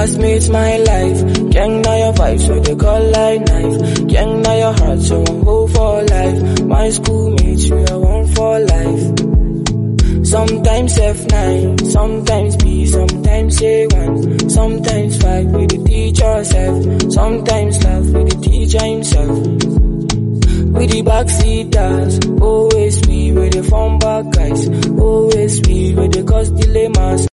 classmates, my life. Gang na your vibes, so they call like knife. Gang na your heart, so I'm whole for life. My schoolmates, we are one for life. Sometimes F9, sometimes B, sometimes A1. Sometimes fight with the teacher self. Sometimes laugh with the teacher himself. With the backseaters, always we with the fun back guys. Always we with the cause dilemmas.